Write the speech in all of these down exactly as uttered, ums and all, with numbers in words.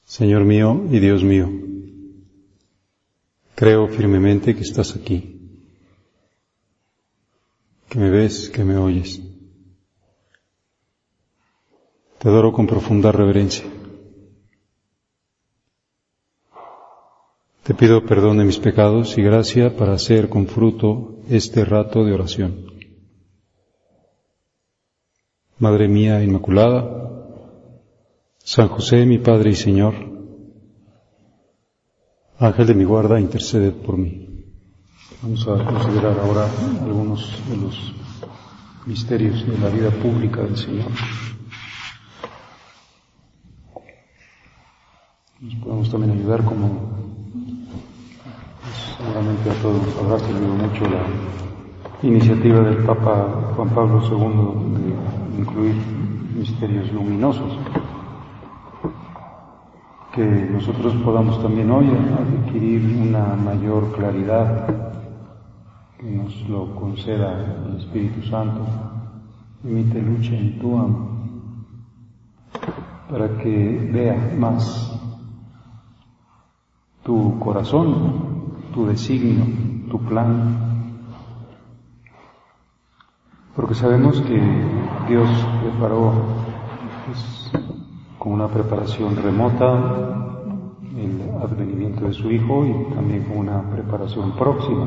Señor mío y Dios mío, creo firmemente que estás aquí, que me ves, que me oyes. Te adoro con profunda reverencia. Te pido perdón de mis pecados y gracia para hacer con fruto este rato de oración. Madre mía Inmaculada, San José, mi Padre y Señor, Ángel de mi guarda, interceded por mí. Vamos a considerar ahora algunos de los misterios de la vida pública del Señor. Nos podemos también ayudar, como seguramente a todos nos habrá servido mucho la iniciativa del Papa Juan Pablo segundo de incluir misterios luminosos, que nosotros podamos también hoy adquirir una mayor claridad, que nos lo conceda el Espíritu Santo, emite lucha en tu amo, para que vea más tu corazón, tu designio, tu plan, porque sabemos que Dios preparó pues, con una preparación remota el advenimiento de su Hijo y también con una preparación próxima,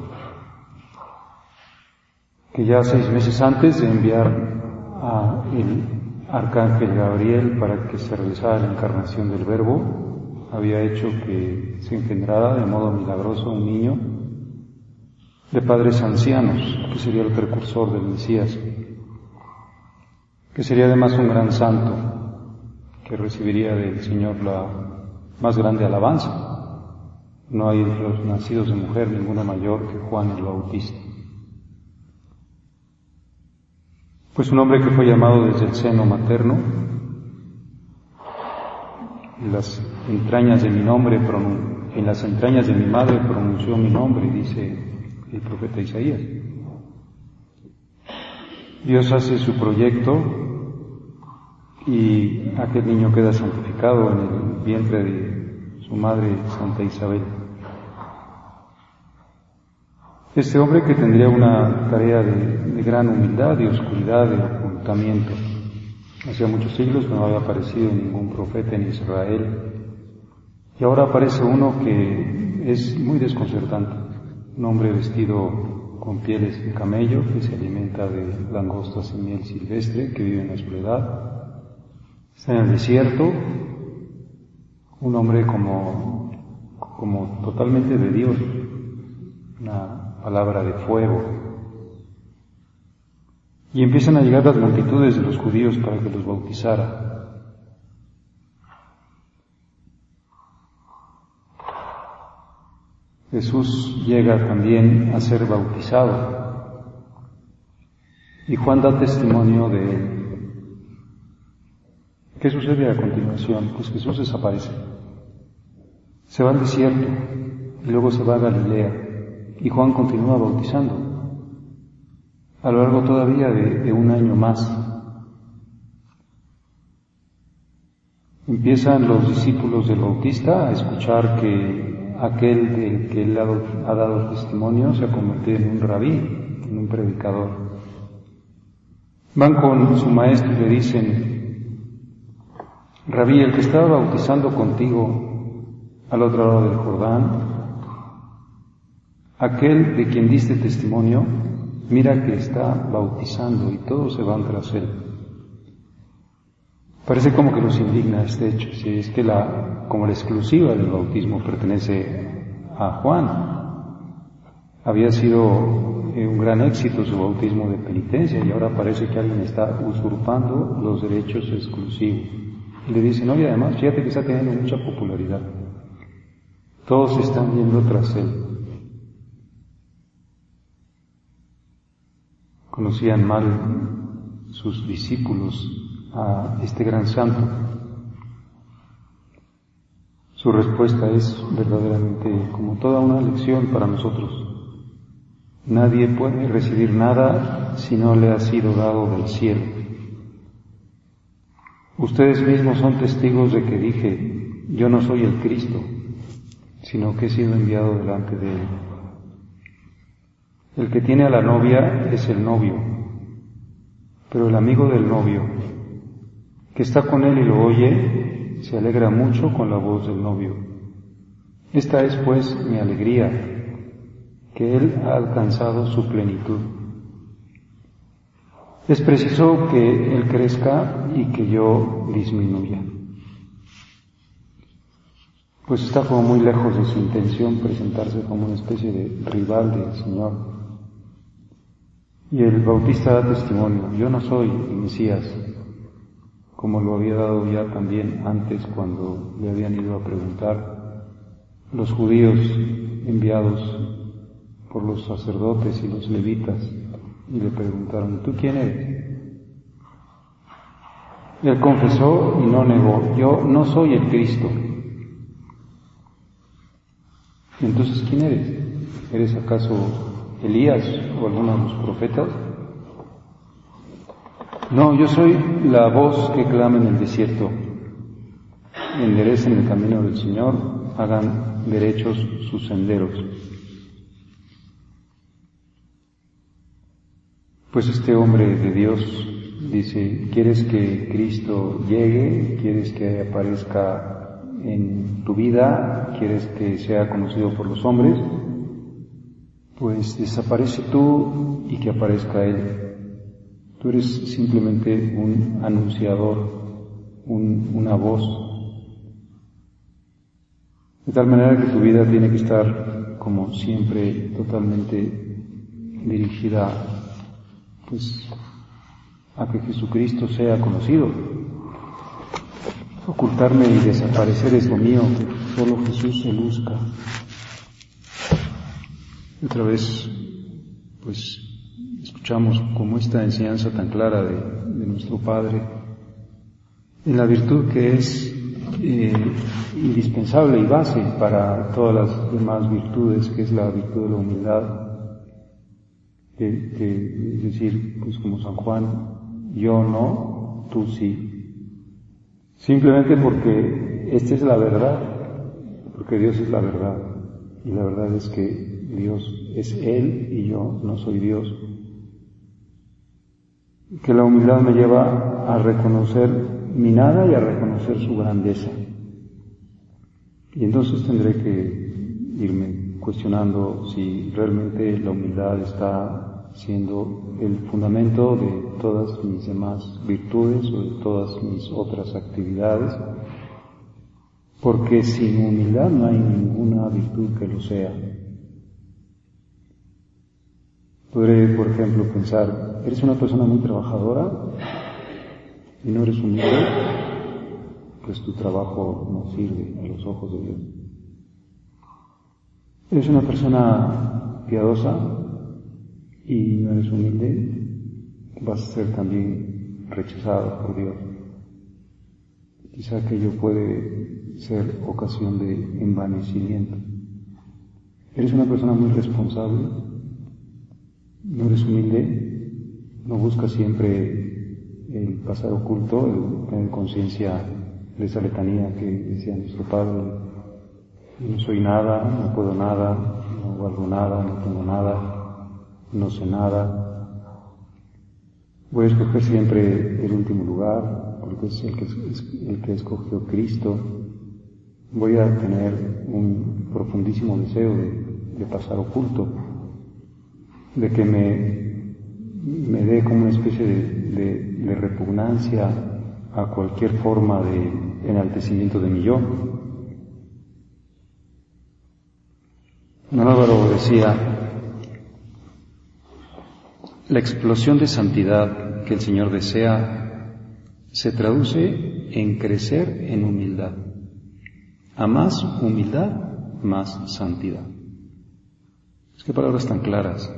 que ya seis meses antes de enviar a el arcángel Gabriel para que se realizara la encarnación del Verbo, había hecho que se engendrara de modo milagroso un niño de padres ancianos, que sería el precursor del Mesías, que sería además un gran santo, que recibiría del Señor la más grande alabanza. No hay entre los nacidos de mujer ninguno mayor que Juan el Bautista. Pues un hombre que fue llamado desde el seno materno, en las entrañas de mi nombre, en las entrañas de mi madre pronunció mi nombre, dice el profeta Isaías. Dios hace su proyecto y aquel niño queda santificado en el vientre de su madre Santa Isabel. Este hombre, que tendría una tarea de, de gran humildad y oscuridad, de ocultamiento. Hacía muchos siglos que no había aparecido ningún profeta en Israel, y ahora aparece uno que es muy desconcertante, un hombre vestido con pieles de camello, que se alimenta de langostas y miel silvestre, que vive en la soledad, está en el desierto, un hombre como, como totalmente de Dios, una palabra de fuego. Y empiezan a llegar las multitudes de los judíos para que los bautizara. Jesús llega también a ser bautizado y Juan da testimonio de él. ¿Qué sucede a continuación? Pues Jesús desaparece. Se va al desierto y luego se va a Galilea y Juan continúa bautizando a lo largo todavía de, de un año más. Empiezan los discípulos del Bautista a escuchar que aquel del que él ha, ha dado testimonio se ha convertido en un rabí, en un predicador. Van con su maestro y le dicen: Rabí, el que estaba bautizando contigo al otro lado del Jordán, aquel de quien diste testimonio, mira que está bautizando, y todos se van tras él. Parece como que nos indigna este hecho, si es que la, como la exclusiva del bautismo pertenece a Juan. Había sido un gran éxito su bautismo de penitencia y ahora parece que alguien está usurpando los derechos exclusivos. Y le dicen: oye, además, fíjate que está teniendo mucha popularidad. Todos están yendo tras él. Conocían mal sus discípulos a este gran santo. Su respuesta es verdaderamente como toda una lección para nosotros. Nadie puede recibir nada si no le ha sido dado del cielo. Ustedes mismos son testigos de que dije: yo no soy el Cristo, sino que he sido enviado delante de Él. El que tiene a la novia es el novio, pero el amigo del novio, que está con él y lo oye, se alegra mucho con la voz del novio. Esta es, pues, mi alegría, que él ha alcanzado su plenitud. Es preciso que él crezca y que yo disminuya. Pues está como muy lejos de su intención presentarse como una especie de rival del Señor. Y el Bautista da testimonio: yo no soy el Mesías, como lo había dado ya también antes cuando le habían ido a preguntar los judíos enviados por los sacerdotes y los levitas, y le preguntaron: ¿tú quién eres? Él confesó y no negó: yo no soy el Cristo. Entonces, ¿quién eres? ¿Eres acaso Elías o alguno de los profetas? No, yo soy la voz que clama en el desierto: enderecen el camino del Señor, hagan derechos sus senderos. Pues este hombre de Dios dice: ¿quieres que Cristo llegue? ¿Quieres que aparezca en tu vida? ¿Quieres que sea conocido por los hombres? Pues desaparece tú y que aparezca Él. Tú eres simplemente un anunciador, un, una voz. De tal manera que tu vida tiene que estar, como siempre, totalmente dirigida, pues, a que Jesucristo sea conocido. Ocultarme y desaparecer es lo mío, que solo Jesús se luzca. Otra vez, pues, escuchamos como esta enseñanza tan clara de, de nuestro Padre, en la virtud que es eh, indispensable y base para todas las demás virtudes, que es la virtud de la humildad, que, que, es decir, pues como San Juan: yo no, tú sí. Simplemente porque esta es la verdad, porque Dios es la verdad, y la verdad es que Dios es Él y yo no soy Dios. Que la humildad me lleva a reconocer mi nada y a reconocer su grandeza. Y entonces tendré que irme cuestionando si realmente la humildad está siendo el fundamento de todas mis demás virtudes o de todas mis otras actividades, porque sin humildad no hay ninguna virtud que lo sea. Podré, por ejemplo, pensar: ¿eres una persona muy trabajadora y no eres humilde? Pues tu trabajo no sirve a los ojos de Dios. ¿Eres una persona piadosa y no eres humilde? Vas a ser también rechazado por Dios. Quizá aquello puede ser ocasión de envanecimiento. ¿Eres una persona muy responsable? ¿No eres humilde? ¿No buscas siempre el pasar oculto, el tener conciencia de esa letanía que decía nuestro Padre? No soy nada, no puedo nada, no guardo nada, no tengo nada, no sé nada. Voy a escoger siempre el último lugar, porque es el que, es el que escogió Cristo. Voy a tener un profundísimo deseo de, de pasar oculto, de que me, me dé como una especie de, de, de repugnancia a cualquier forma de enaltecimiento de mi yo. Don Álvaro decía: la explosión de santidad que el Señor desea se traduce en crecer en humildad. A más humildad, más santidad. Es que palabras tan claras.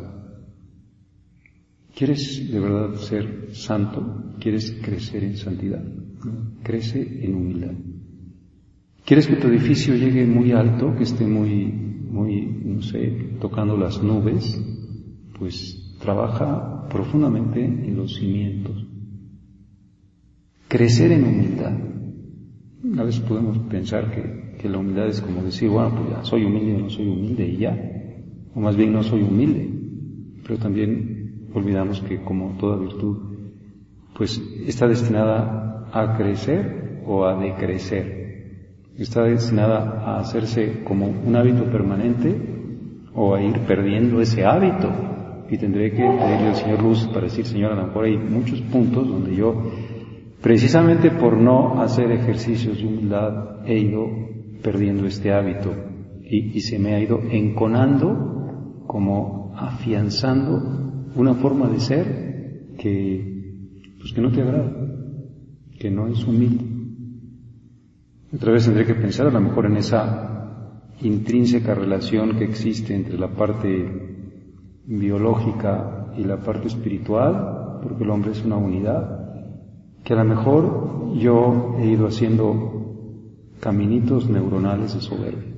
¿Quieres de verdad ser santo? ¿Quieres crecer en santidad? Crece en humildad. ¿Quieres que tu edificio llegue muy alto, que esté muy, muy, no sé, tocando las nubes? Pues trabaja profundamente en los cimientos. Crecer en humildad. A veces podemos pensar que, que la humildad es como decir, bueno, pues ya soy humilde o no soy humilde y ya, o más bien no soy humilde, pero también olvidamos que como toda virtud, pues está destinada a crecer o a decrecer, está destinada a hacerse como un hábito permanente o a ir perdiendo ese hábito, y tendré que pedirle al Señor luz para decir, Señor, a lo mejor hay muchos puntos donde yo, precisamente por no hacer ejercicios de humildad, he ido perdiendo este hábito y, y se me ha ido enconando, como afianzando una forma de ser que, pues que no te agrada, que no es humilde. Otra vez tendré que pensar a lo mejor en esa intrínseca relación que existe entre la parte biológica y la parte espiritual, porque el hombre es una unidad, que a lo mejor yo he ido haciendo caminitos neuronales de soberbia.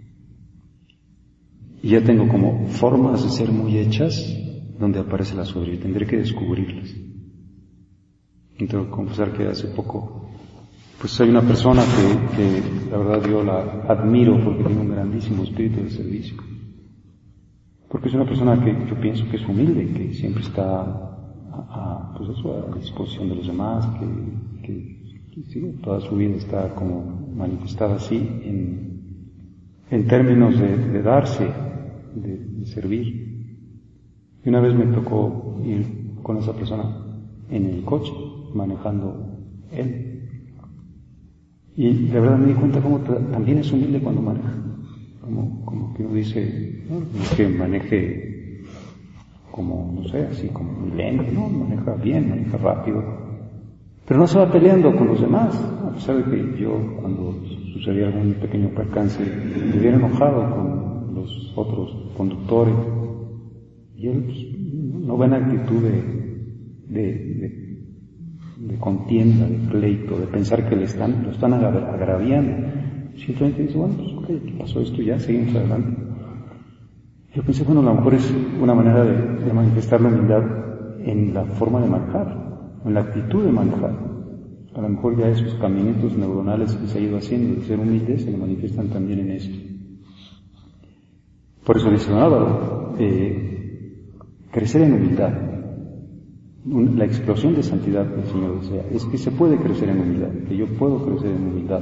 Y ya tengo como formas de ser muy hechas donde aparece la soberbia, tendré que descubrirlas. Y tengo que confesar que hace poco, pues hay una persona que, que la verdad yo la admiro porque tiene un grandísimo espíritu de servicio. Porque es una persona que yo pienso que es humilde, que siempre está a, a, pues eso, a disposición de los demás, que, que, que sí, toda su vida está como manifestada así en, en términos de, de darse, de, de servir. Y una vez me tocó ir con esa persona en el coche, manejando él. Y de verdad me di cuenta cómo también es humilde cuando maneja. Como, como que uno dice, no, no es que maneje como, no sé, así como muy lento, no, maneja bien, maneja rápido, pero no se va peleando con los demás, a pesar de que yo, cuando sucedía algún pequeño percance, me hubiera enojado con los otros conductores, y él pues, no ve una actitud de, de, de, de contienda, de pleito, de pensar que le están, lo están agraviando. Simplemente dice, bueno, pues ok, ¿qué pasó esto? Ya, seguimos adelante. Yo pensé, bueno, a lo mejor es una manera de, de manifestar la humildad en la forma de manejar, en la actitud de manejar. A lo mejor ya esos caminitos neuronales que se ha ido haciendo de ser humilde se le manifiestan también en esto. Por eso dice don Álvaro, eh, crecer en humildad, la explosión de santidad que el Señor desea, es que se puede crecer en humildad, que yo puedo crecer en humildad.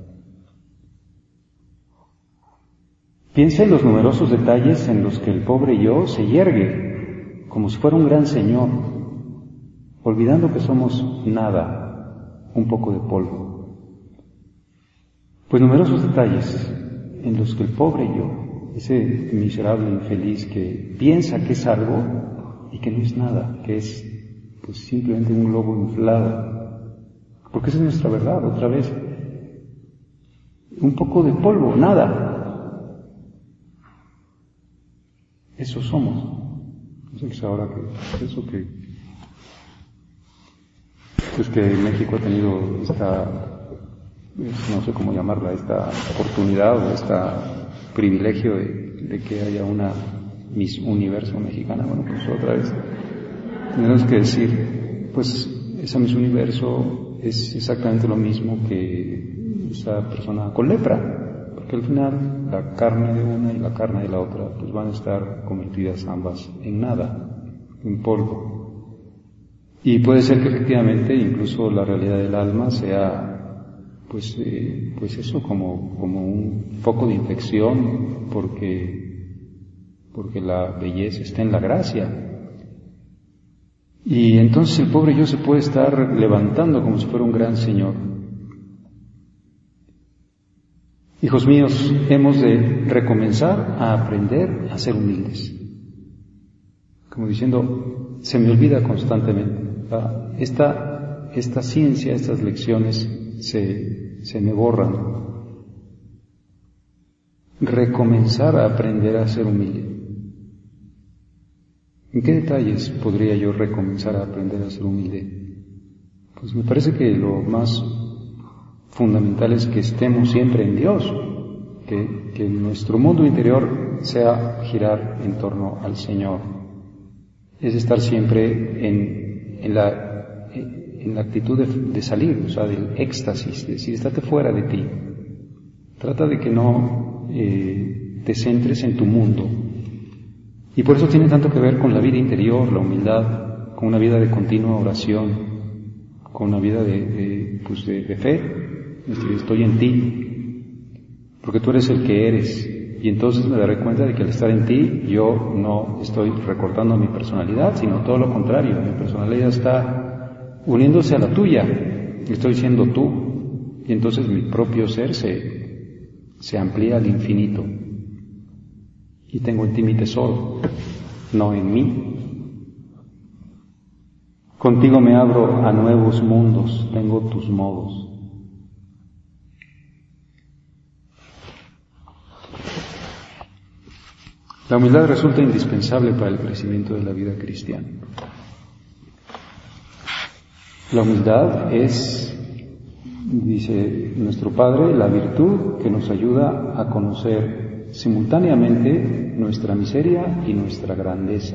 Piensa en los numerosos detalles en los que el pobre yo se yergue, como si fuera un gran señor, olvidando que somos nada, un poco de polvo. Pues numerosos detalles en los que el pobre yo, ese miserable infeliz que piensa que es algo y que no es nada, que es pues simplemente un globo inflado, porque esa es nuestra verdad, otra vez, un poco de polvo, nada. Eso somos. No sé qué es ahora que eso que pues que México ha tenido esta, no sé cómo llamarla, esta oportunidad o este privilegio de, de que haya una Miss Universo mexicana. Bueno, pues otra vez tenemos que decir, pues esa Miss Universo es exactamente lo mismo que esa persona con lepra. Porque al final la carne de una y la carne de la otra pues van a estar convertidas ambas en nada, en polvo. Y puede ser que efectivamente incluso la realidad del alma sea pues eh, pues eso como como un foco de infección porque porque la belleza está en la gracia. Y entonces el pobre yo se puede estar levantando como si fuera un gran señor. Hijos míos, hemos de recomenzar a aprender a ser humildes. Como diciendo, se me olvida constantemente. Esta, esta ciencia, estas lecciones se, se me borran. Recomenzar a aprender a ser humilde. ¿En qué detalles podría yo recomenzar a aprender a ser humilde? Pues me parece que lo más fundamental es que estemos siempre en Dios, que, que nuestro mundo interior sea girar en torno al Señor, es estar siempre en, en, la, en la actitud de, de salir, o sea, del éxtasis, de decir, estate fuera de ti. Trata de que no eh, te centres en tu mundo. Y por eso tiene tanto que ver con la vida interior, la humildad, con una vida de continua oración, con una vida de, de, pues de, de fe. Es decir, estoy en ti, porque tú eres el que eres. Y entonces me daré cuenta de que al estar en ti, yo no estoy recortando mi personalidad, sino todo lo contrario. Mi personalidad está uniéndose a la tuya. Estoy siendo tú. Y entonces mi propio ser se, se amplía al infinito. Y tengo en ti mi tesoro, no en mí. Contigo me abro a nuevos mundos, tengo tus modos. La humildad resulta indispensable para el crecimiento de la vida cristiana. La humildad es, dice nuestro Padre, la virtud que nos ayuda a conocer simultáneamente nuestra miseria y nuestra grandeza,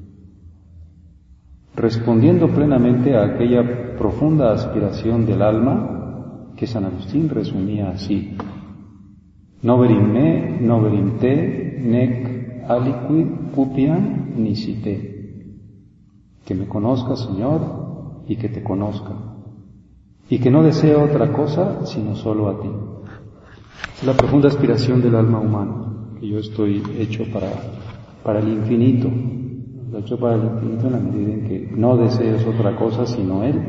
respondiendo plenamente a aquella profunda aspiración del alma que San Agustín resumía así: Noverim me, noverim te, nec aliquid cupiam nisite. Que me conozca, Señor, y que te conozca, y que no deseo otra cosa sino solo a ti. Es la profunda aspiración del alma humana, que yo estoy hecho para, para el infinito, estoy hecho para el infinito en la medida en que no desees otra cosa sino Él.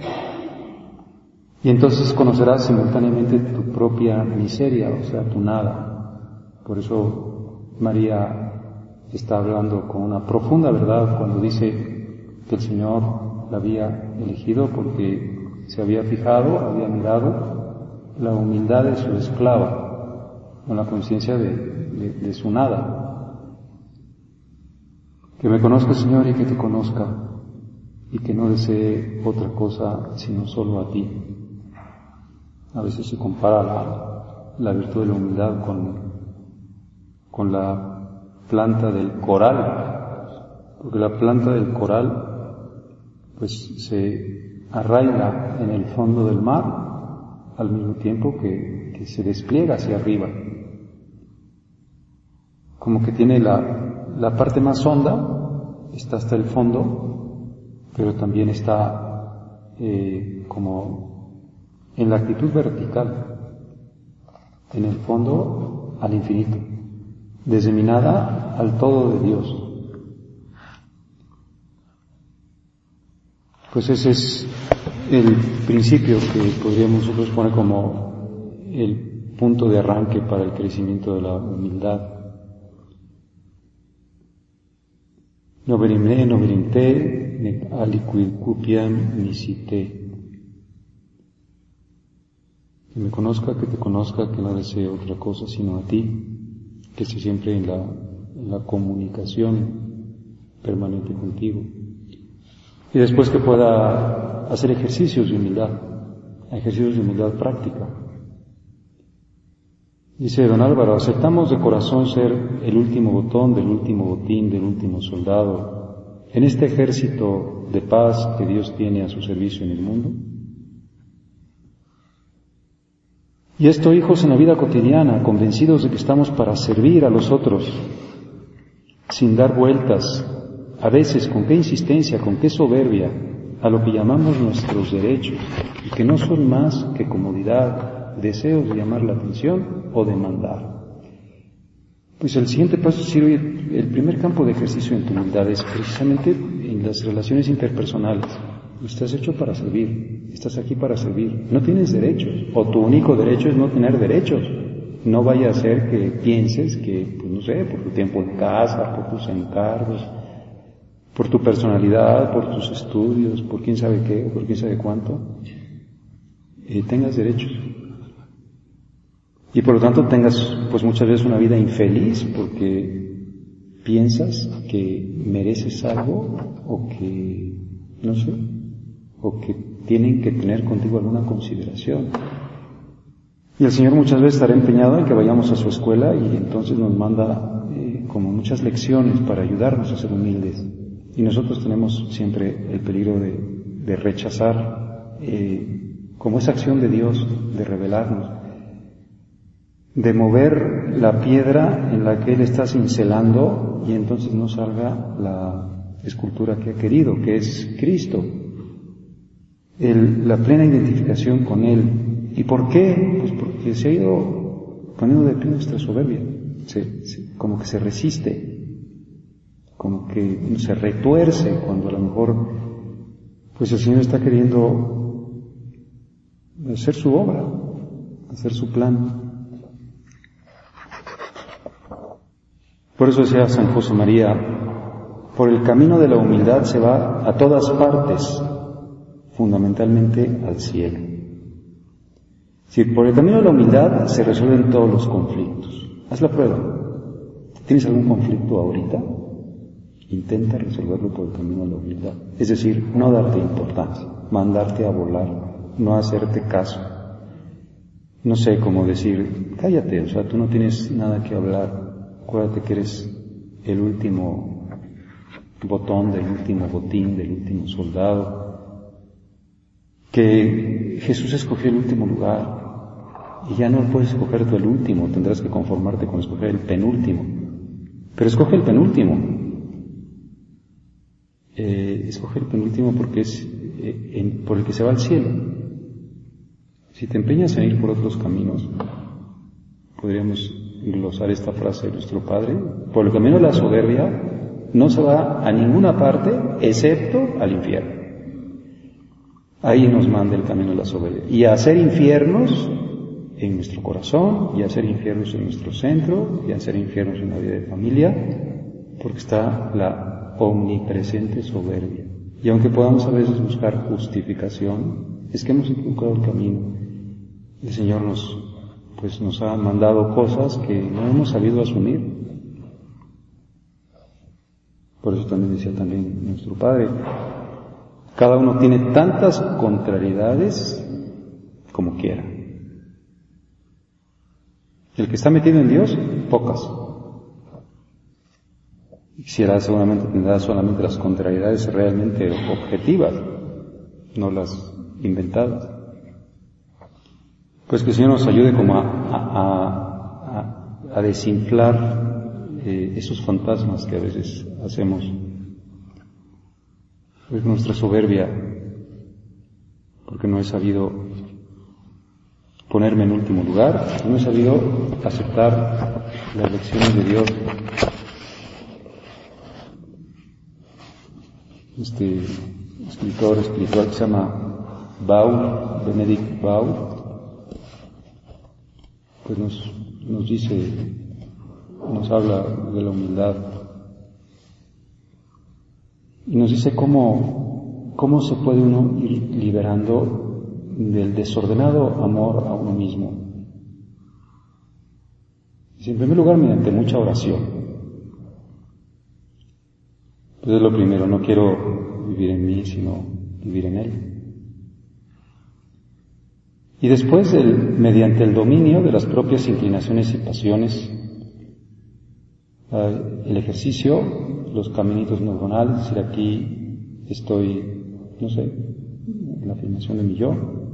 Y entonces conocerás simultáneamente tu propia miseria, o sea, tu nada. Por eso María está hablando con una profunda verdad cuando dice que el Señor la había elegido porque se había fijado, había mirado la humildad de su esclava, con la conciencia de, de, de su nada. Que me conozca, Señor, y que te conozca, y que no desee otra cosa sino solo a ti. A veces se compara la, la virtud de la humildad con, con la planta del coral, porque la planta del coral pues se arraiga en el fondo del mar al mismo tiempo que, que se despliega hacia arriba. Como que tiene la, la parte más honda, está hasta el fondo, pero también está eh, como en la actitud vertical, en el fondo al infinito, desde mi nada al todo de Dios. Pues ese es el principio que podríamos nosotros poner como el punto de arranque para el crecimiento de la humildad. Noverim me, noverim te, nec aliquid cupiam nisite. Que me conozca, que te conozca, que no desee otra cosa sino a ti, que esté siempre en la, en la comunicación permanente contigo. Y después que pueda hacer ejercicios de humildad, ejercicios de humildad práctica. Dice don Álvaro, aceptamos de corazón ser el último botón del último botín del último soldado en este ejército de paz que Dios tiene a su servicio en el mundo. Y esto, hijos, en la vida cotidiana, convencidos de que estamos para servir a los otros, sin dar vueltas, a veces con qué insistencia, con qué soberbia, a lo que llamamos nuestros derechos, y que no son más que comodidad, deseos de llamar la atención o de mandar. Pues el siguiente paso es decir, oye, el primer campo de ejercicio en tu humildad es precisamente en las relaciones interpersonales. Estás hecho para servir, estás aquí para servir, no tienes derechos, o tu único derecho es no tener derechos. No vaya a ser que pienses que, pues no sé, por tu tiempo en casa, por tus encargos, por tu personalidad, por tus estudios, por quién sabe qué, o por quién sabe cuánto, eh, tengas derechos. Y por lo tanto tengas, pues muchas veces una vida infeliz porque piensas que mereces algo o que, no sé, o que tienen que tener contigo alguna consideración. Y el Señor muchas veces estará empeñado en que vayamos a su escuela y entonces nos manda eh, como muchas lecciones para ayudarnos a ser humildes. Y nosotros tenemos siempre el peligro de, de rechazar eh, como esa acción de Dios de revelarnos, de mover la piedra en la que Él está cincelando y entonces no salga la escultura que ha querido, que es Cristo. El, la plena identificación con Él. ¿Y por qué? Pues porque se ha ido poniendo de pie nuestra soberbia, se, se, como que se resiste, como que se retuerce cuando a lo mejor pues el Señor está queriendo hacer su obra, hacer su plan. Por eso decía San José María, por el camino de la humildad se va a todas partes, fundamentalmente al cielo. Es decir, por el camino de la humildad se resuelven todos los conflictos. Haz la prueba. ¿Tienes algún conflicto ahorita? Intenta resolverlo por el camino de la humildad. Es decir, no darte importancia, mandarte a volar, no hacerte caso. No sé cómo decir, cállate, o sea, tú no tienes nada que hablar. Acuérdate que eres el último botón del último botín, del último soldado, que Jesús escogió el último lugar y ya no puedes escoger tú el último, tendrás que conformarte con escoger el penúltimo, pero escoge el penúltimo, eh, escoge el penúltimo porque es eh, en, por el que se va al cielo. Si te empeñas en ir por otros caminos, podríamos glosar esta frase de nuestro Padre, por el camino de la soberbia no se va a ninguna parte excepto al infierno. Ahí nos manda el camino de la soberbia. Y a hacer infiernos en nuestro corazón, y a hacer infiernos en nuestro centro, y a hacer infiernos en la vida de familia, porque está la omnipresente soberbia. Y aunque podamos a veces buscar justificación, es que hemos equivocado el camino. El Señor nos pues nos ha mandado cosas que no hemos sabido asumir. Por eso también decía también nuestro Padre, cada uno tiene tantas contrariedades como quiera. El que está metido en Dios, pocas. Quisiera seguramente tendrá solamente las contrariedades realmente objetivas, no las inventadas. Pues que el Señor nos ayude como a, a, a, a desinflar eh, esos fantasmas que a veces hacemos. Pues nuestra soberbia, porque no he sabido ponerme en último lugar, no he sabido aceptar las lecciones de Dios. Este escritor espiritual que se llama Baur, Benedict Baur, pues nos, nos dice, nos habla de la humildad y nos dice cómo, cómo se puede uno ir liberando del desordenado amor a uno mismo. Dice, en primer lugar, mediante mucha oración. Pues es lo primero, no quiero vivir en mí, sino vivir en Él. Y después, el, mediante el dominio de las propias inclinaciones y pasiones, el ejercicio, los caminitos neuronales, es decir, aquí estoy, no sé, en la afirmación de mi yo,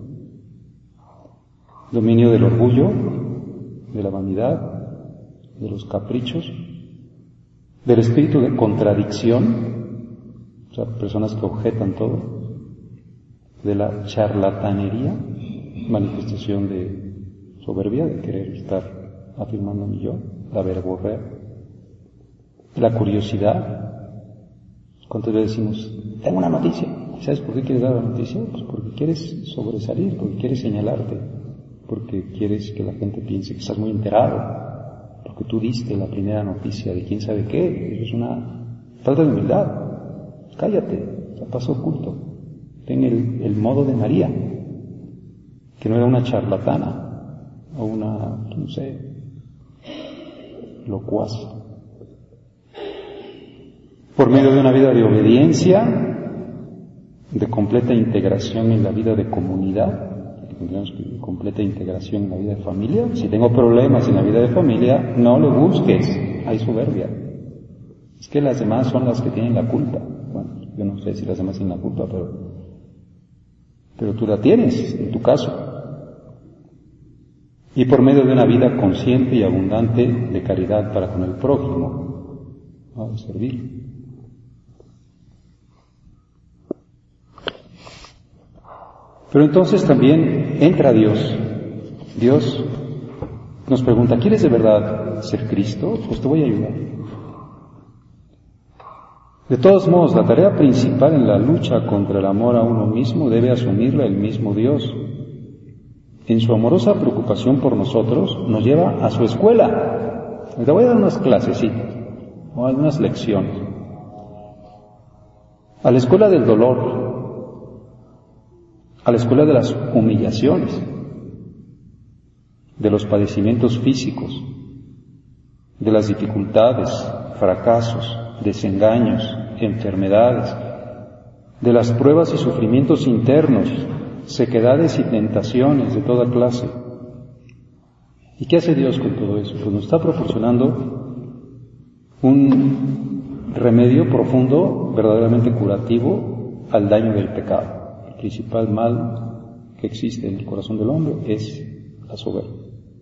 dominio del orgullo, de la vanidad, de los caprichos, del espíritu de contradicción, o sea, personas que objetan todo, de la charlatanería, manifestación de soberbia, de querer estar afirmando mi yo, la verborrea, la curiosidad. ¿Cuántas veces decimos, tengo una noticia? ¿Sabes por qué quieres dar la noticia? Pues porque quieres sobresalir, porque quieres señalarte, porque quieres que la gente piense que estás muy enterado, porque tú diste la primera noticia de quién sabe qué. Eso es una falta de humildad. Cállate, ya pasó oculto. Ten el, el modo de María, que no era una charlatana o una, no sé, locuaz. Por medio de una vida de obediencia, de completa integración en la vida de comunidad, de completa integración en la vida de familia. Si tengo problemas en la vida de familia, no lo busques, hay soberbia. Es que las demás son las que tienen la culpa. Bueno, yo no sé si las demás tienen la culpa, pero pero tú la tienes en tu caso. Y por medio de una vida consciente y abundante de caridad para con el prójimo, vamos a servir. Pero entonces también entra Dios. Dios nos pregunta, ¿quieres de verdad ser Cristo? Pues te voy a ayudar. De todos modos, la tarea principal en la lucha contra el amor a uno mismo debe asumirla el mismo Dios. En su amorosa preocupación por nosotros, nos lleva a su escuela. Te voy a dar unas clasecitas, o algunas lecciones. A la escuela del dolor, a la escuela de las humillaciones, de los padecimientos físicos, de las dificultades, fracasos, desengaños, enfermedades, de las pruebas y sufrimientos internos, sequedades y tentaciones de toda clase. ¿Y qué hace Dios con todo eso? Pues nos está proporcionando un remedio profundo, verdaderamente curativo al daño del pecado. El principal mal que existe en el corazón del hombre es la soberbia.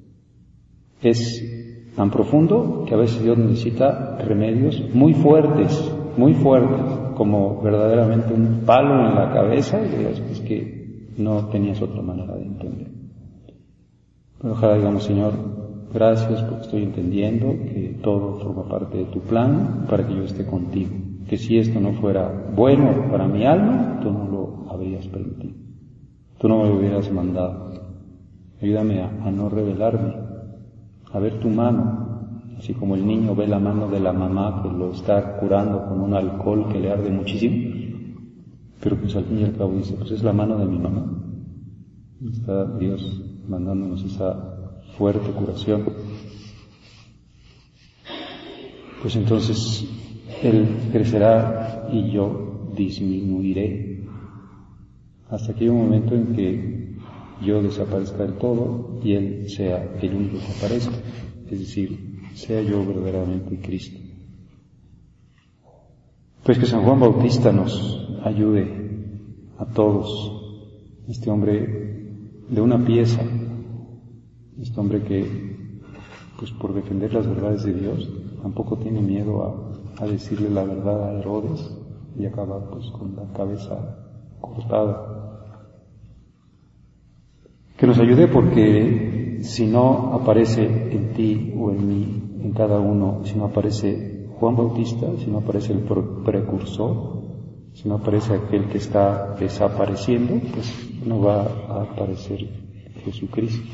Es tan profundo que a veces Dios necesita remedios muy fuertes, muy fuertes, como verdaderamente un palo en la cabeza, y digas, pues que no tenías otra manera de entender. Pero ojalá digamos, Señor, gracias porque estoy entendiendo que todo forma parte de tu plan para que yo esté contigo. Que si esto no fuera bueno para mi alma, tú no lo habrías permitido. Tú no me lo hubieras mandado. Ayúdame a, a no rebelarme, a ver tu mano, así como el niño ve la mano de la mamá que lo está curando con un alcohol que le arde muchísimo, pero pues al fin y al cabo dice, pues es la mano de mi mamá. Está Dios mandándonos esa fuerte curación. Pues entonces Él crecerá y yo disminuiré, hasta que haya un momento en que yo desaparezca del todo y Él sea el único que aparezca, es decir, sea yo verdaderamente Cristo. Pues que San Juan Bautista nos ayude a todos, este hombre de una pieza, este hombre que, pues por defender las verdades de Dios, tampoco tiene miedo a, a decirle la verdad a Herodes y acaba pues con la cabeza cortada. Que nos ayude porque si no aparece en ti o en mí, en cada uno, si no aparece Juan Bautista, si no aparece el precursor, si no aparece aquel que está desapareciendo, pues no va a aparecer Jesucristo.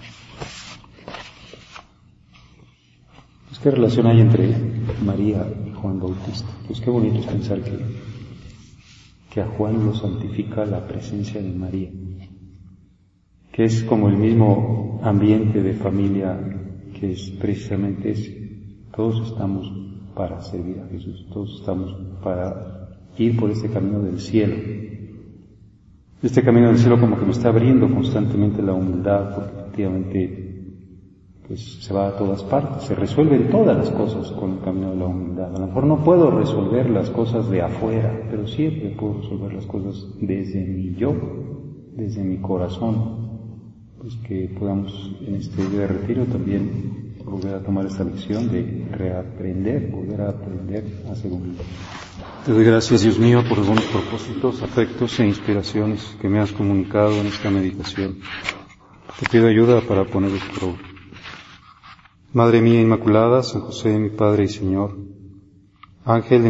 Pues qué relación hay entre María y Juan Bautista. Pues qué bonito es pensar que, que a Juan lo santifica la presencia de María, que es como el mismo ambiente de familia que es precisamente ese. Todos estamos para servir a Jesús, todos estamos para ir por este camino del cielo. Este camino del cielo como que me está abriendo constantemente la humildad, porque efectivamente pues se va a todas partes, se resuelven todas las cosas con el camino de la humildad. A lo mejor no puedo resolver las cosas de afuera, pero siempre puedo resolver las cosas desde mi yo, desde mi corazón. Pues que podamos en este día de retiro también volver a tomar esta lección de reaprender, volver a aprender a ser humilde. Te doy gracias, Dios mío, por los buenos propósitos, afectos e inspiraciones que me has comunicado en esta meditación. Te pido ayuda para ponerlos por obra. Madre mía Inmaculada, San José, mi Padre y Señor, Ángel de